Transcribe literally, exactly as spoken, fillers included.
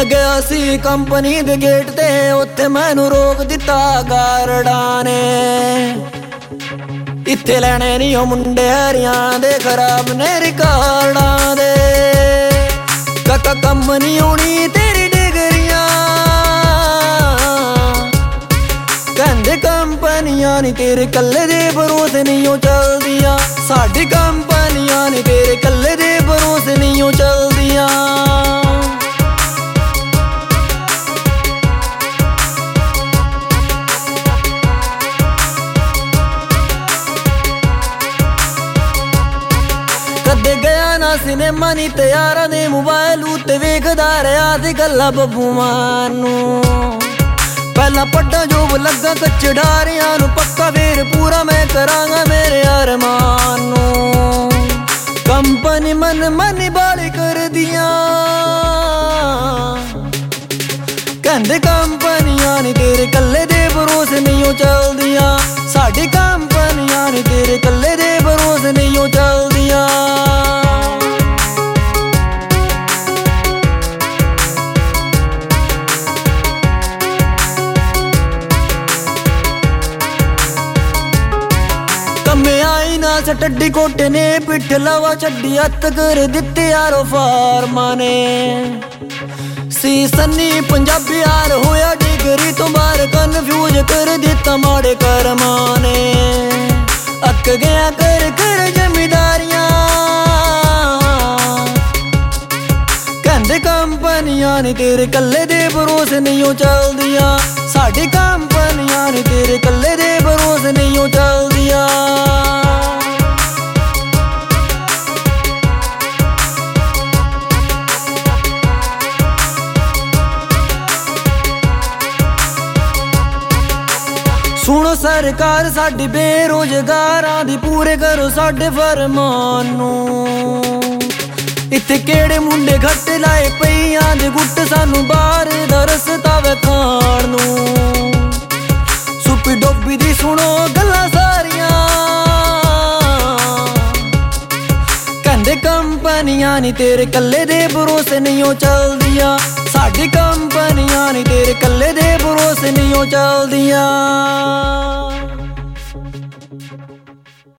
गया सी company they get ते, उत्थे मैनू रोक दिता गार्डां ने। इत्थे लैने नी ओ मुंडे हरियां दे, खराब ने रिकार्डां दे। काका कम नी होनी तेरी डिगरियां, कहंदे कंपनियां नी तेरे कल्ले दे भरोसे नहीं ओ चलदियां। साडी कंपनियां नी तेरे कल्ले दे भरोसे नहीं ओ चलदियां। कदे गया ना सिनेमा नी ते यारां दे मोबाइल उत्ते वेखदा रहा ते गल्लां बब्बूआं नूं। पहला पड्डा जोब लगा कचड़ारियां नूं, पक्का वेर पूरा मैं करांगा मेरे अरमान नूं। कंपनी मन मन बाली कर दियां, कहंदे कंपनियां नी तेरे कल्ले दे भरोसे नहीं ओ चलदियां। साडी कंपनियां नी तेरे कल्ले दे भरोसे नहीं ओ चलदियां। टड्डी कोटे ने पिठ लवा छड्डी, हत्थ कर दिते यारो फार्मा ने। सी सन्नी पंजाबी यार होया डिगरी तो बाहर, कन्फ्यूज कर दिता माड़े कर्मा ने। अक गया कर कर जमींदारियां, कहंदे कंपनियां नी तेरे कल्ले दे भरोसे नहीं ओ चलदियां। साडी कंपनियां नी तेरे कल्ले दे भरोसे नहीं ओ चलदियां। सुनो सरकार साडी बेरोजगारां दी, पूरे करो साडे फरमान नूं। इत्थे केड़े मुंडे घट लाए पईयां दे गुट, सानू बाहर दा रस्ता विखाण नूं। सुपी डोबी दी सुनो गल्लां सारियां, कहंदे कंपनियां नी तेरे कल्ले दे भरोसे नहीं ओ चलदियां। साडी कंपनियां नी तेरे कल्ले दे भरोसे नहीं ओ चलदियां।